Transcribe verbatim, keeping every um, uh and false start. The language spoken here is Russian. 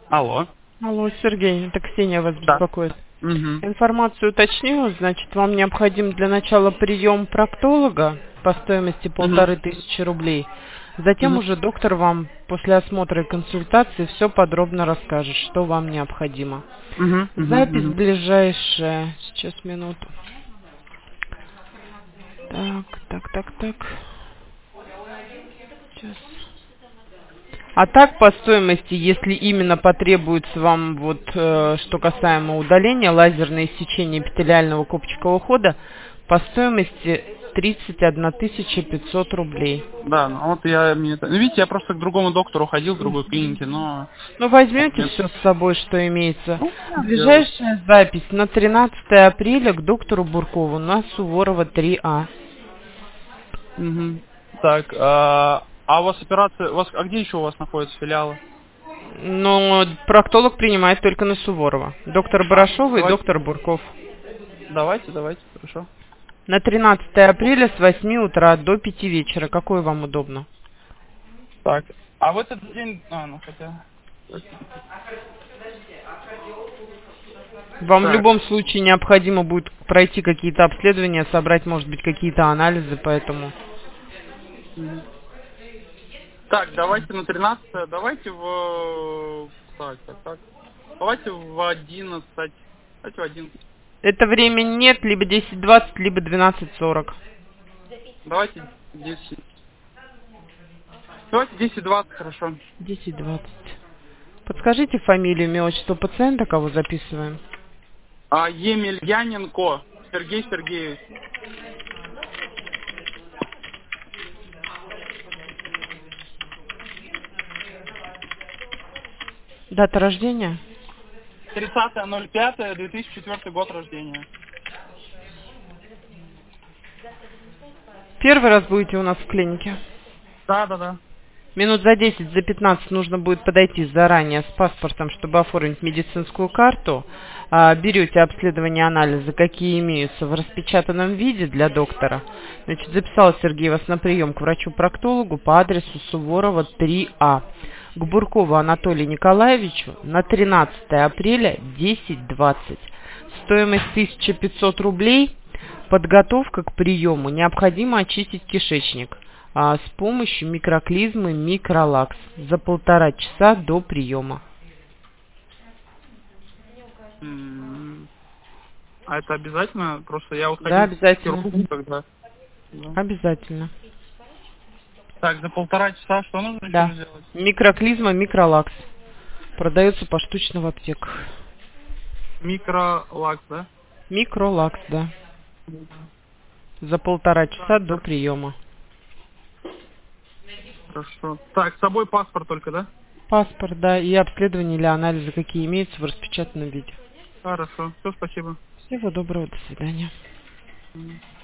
Алло. Алло, Сергей, это Ксения вас Да. беспокоит. Угу. Информацию уточню, значит, вам необходим для начала прием проктолога по стоимости Угу. полторы тысячи рублей. Затем Угу. уже доктор вам после осмотра и консультации все подробно расскажет, что вам необходимо. Угу. Запись Угу. ближайшая. Сейчас, минуту. Так, так, так, так. Сейчас. А так по стоимости, если именно потребуется вам вот э, что касаемо удаления лазерное сечение эпителиального копчикового хода, по стоимости тридцать одна тысяча пятьсот рублей. Да, ну вот я мне это. Ну, видите, я просто к другому доктору ходил в другой клинике, но Ну возьмете нет. все с собой, что имеется. Ну, я сделаю. Ближайшая запись на тринадцатое апреля к доктору Буркову на Суворова три А. Угу. Так, а, а у вас операция, у вас, а где еще у вас находятся филиалы? Но проктолог принимает только на Суворова. Доктор А, Барашова и давайте, доктор Бурков. давайте, давайте, хорошо. На тринадцатое апреля с восьми утра до пяти вечера. Какой вам удобно? Так, а в этот день, а, ну хотя. Вам в Так, любом случае необходимо будет пройти какие-то обследования, собрать, может быть, какие-то анализы, поэтому... мгм. Так, давайте на тринадцатое, давайте в, так, так, так, давайте в одиннадцать, давайте в одиннадцать, Это времени нет, либо десять двадцать, либо двенадцать сорок. давайте десять, давайте десять двадцать, хорошо. десять двадцать. Подскажите фамилию, имя, отчество пациента, кого записываем? А, Емельяненко Сергей Сергеевич. Дата рождения? тридцатое ноль пятое две тысячи четвёртый год рождения. Первый раз будете у нас в клинике? Да, да, да. Минут за десять, за пятнадцать нужно будет подойти заранее с паспортом, чтобы оформить медицинскую карту. А, берете обследование, анализы, какие имеются в распечатанном виде для доктора. Значит, записал Сергей вас на прием к врачу-проктологу по адресу Суворова три А. К Буркову Анатолию Николаевичу на тринадцатое апреля десять двадцать. Стоимость тысяча пятьсот рублей. Подготовка к приему. Необходимо очистить кишечник а, с помощью микроклизмы Микролакс за полтора часа до приема. М, А это обязательно? Просто я вот Да, ходил к обязательно. хирургу, когда. Да. Обязательно. Так, за полтора часа что нужно еще Да. сделать? Микроклизма Микролакс. Продается поштучно в аптеках. Микролакс, да? Микролакс, да. За полтора часа до приема. Хорошо. Так, с собой паспорт только, да? Паспорт, да, и обследование или анализы, какие имеются в распечатанном виде. Хорошо. Все, спасибо. Всего доброго, до свидания. Мгм.